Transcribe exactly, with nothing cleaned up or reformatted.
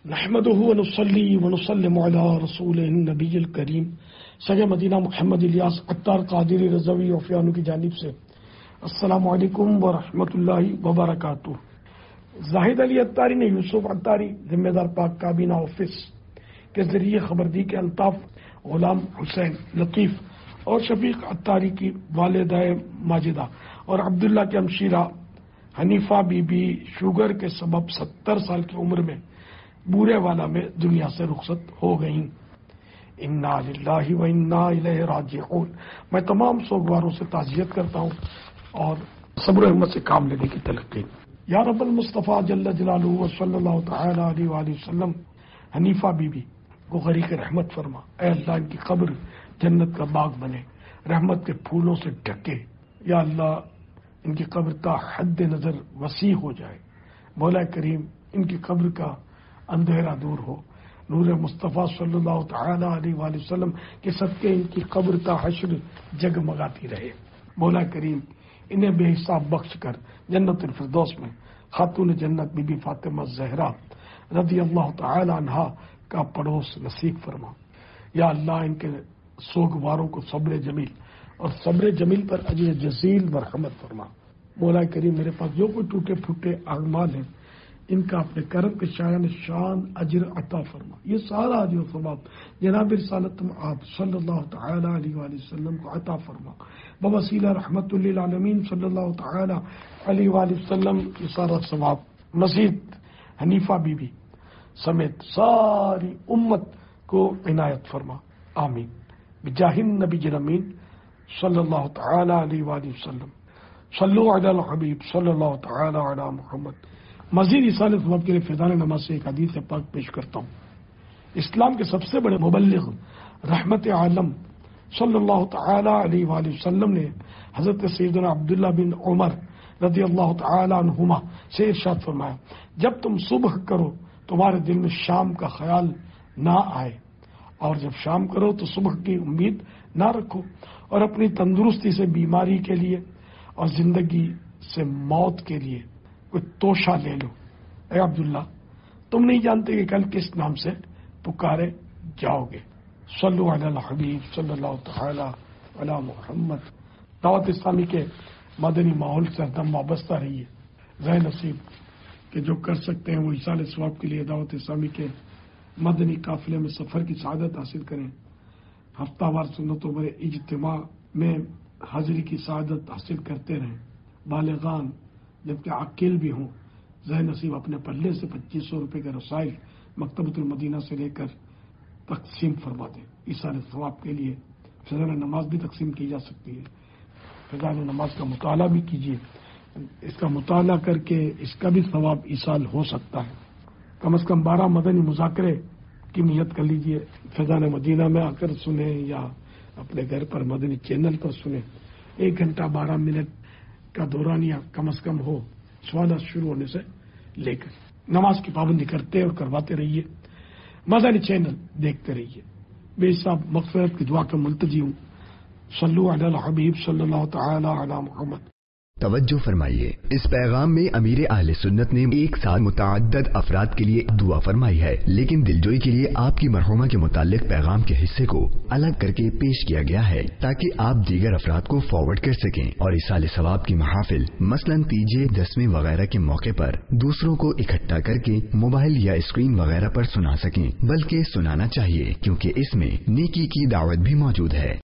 نحمده ونصلي ونسلم على رسوله النبی الکریم سگے مدینہ محمد الیاس عطار قادری رضوی عفیانو کی جانب سے السلام علیکم ورحمۃ اللہ وبرکاتہ۔ زاہد علی عطاری نے یوسف عطاری ذمہ دار پاک کابینہ آفس کے ذریعے خبر دی کہ الطاف غلام حسین لطیف اور شفیق عطاری کی والدہ ماجدہ اور عبداللہ کی ہمشیرہ حنیفہ بی بی شوگر کے سبب ستر سال کی عمر میں بورے والا میں دنیا سے رخصت ہو گئیں۔ انا للہ و انا الیہ راجعون۔ میں تمام سوگواروں سے تعزیت کرتا ہوں اور صبر و ہمت سے کام لینے کی تلقین۔ یا رب المصطفیٰ جل جلالہ و صلی اللہ تعالی علیہ وآلہ وسلم حنیفہ بی بی کو غریق رحمت فرما۔ اے اللہ ان کی قبر جنت کا باغ بنے، رحمت کے پھولوں سے ڈھکے۔ یا اللہ ان کی قبر تا حد نظر وسیع ہو جائے۔ مولا کریم ان کی قبر کا اندھیرا دور ہو، نور مصطفیٰ صلی اللہ تعالی علیہ وآلہ وسلم کے صدقے ان کی قبر تا حشر جگمگاتی رہے۔ مولا کریم انہیں بے حساب بخش کر جنت الفردوس میں خاتون جنت بی بی فاطمہ زہرا رضی اللہ تعالی عنہا کا پڑوس نصیب فرما۔ یا اللہ ان کے سوگواروں کو صبر جمیل اور صبر جمیل پر اجر جزیل مرحمت فرما۔ مولا کریم میرے پاس جو کوئی ٹوٹے پھوٹے اعمال ہیں ان کا اپنے کرم کے شایان شان اجر عطا فرما۔ یہ سارا اجر و ثواب جناب رسالت آپ صلی اللہ تعالی علیہ وآلہ وسلم کو عطا فرما۔ بوسیلہ رحمت للعالمین صلی اللہ تعالی علیہ وآلہ وسلم یہ سارا ثواب مزید حنیفہ بی بی سمیت ساری امت کو عنایت فرما، آمین بجاہ النبی الامین صلی اللہ تعالی علیہ وآلہ وسلم۔ صلو علی الحبیب صلی اللہ تعالی علی محمد۔ مزید اصالت ثواب کے لیے فیضان نماز سے ایک حدیث پاک پیش کرتا ہوں۔ اسلام کے سب سے بڑے مبلغ رحمت عالم صلی اللہ تعالی علیہ وآلہ وسلم نے حضرت سیدنا عبداللہ بن عمر رضی اللہ تعالی عنہما سے ارشاد فرمایا، جب تم صبح کرو تمہارے دل میں شام کا خیال نہ آئے، اور جب شام کرو تو صبح کی امید نہ رکھو، اور اپنی تندرستی سے بیماری کے لیے اور زندگی سے موت کے لیے کوئی توشہ لے لو۔ اے عبداللہ تم نہیں جانتے کہ کل کس نام سے پکارے جاؤ گے۔ صلو علی الحبیب صلی اللہ تعالی علی محمد۔ دعوت اسلامی کے مدنی ماحول سے ہردم وابستہ رہیے۔ رہ نصیب کہ جو کر سکتے ہیں وہ ایصال ثواب کے لیے دعوت اسلامی کے مدنی قافلے میں سفر کی سعادت حاصل کریں، ہفتہ وار سنتوں بڑے اجتماع میں حاضری کی سعادت حاصل کرتے رہیں، بالغان جبکہ عاقل بھی ہوں، ذہ نصیب اپنے پلے سے پچیس سو روپے کے رسائل مکتبۃ المدینہ سے لے کر تقسیم فرما دیں۔ ایصال ثواب کے لیے فضائل نماز بھی تقسیم کی جا سکتی ہے، فضائل نماز کا مطالعہ بھی کیجیے، اس کا مطالعہ کر کے اس کا بھی ثواب ایصال ہو سکتا ہے۔ کم از کم بارہ مدنی مذاکرے کی نیت کر لیجیے، فضائل مدینہ میں آ کر سنیں یا اپنے گھر پر مدنی چینل پر سنیں۔ ایک گھنٹہ بارہ منٹ کا دورانیہ کم از کم ہو سوالات شروع ہونے سے لے کر۔ نماز کی پابندی کرتے اور کرواتے رہیے، مدنی چینل دیکھتے رہیے۔ بے حساب مغفرت کی دعا کا ملتجی ہوں۔ صلو علی الحبیب صلی اللہ تعالی علی محمد۔ توجہ فرمائیے، اس پیغام میں امیر اہل سنت نے ایک ساتھ متعدد افراد کے لیے دعا فرمائی ہے، لیکن دلجوئی کے لیے آپ کی مرحومہ کے متعلق پیغام کے حصے کو الگ کر کے پیش کیا گیا ہے تاکہ آپ دیگر افراد کو فارورڈ کر سکیں اور ایصال ثواب کی محافل مثلاً تیجے دسویں وغیرہ کے موقع پر دوسروں کو اکٹھا کر کے موبائل یا اسکرین وغیرہ پر سنا سکیں، بلکہ سنانا چاہیے کیونکہ اس میں نیکی کی دعوت بھی موجود ہے۔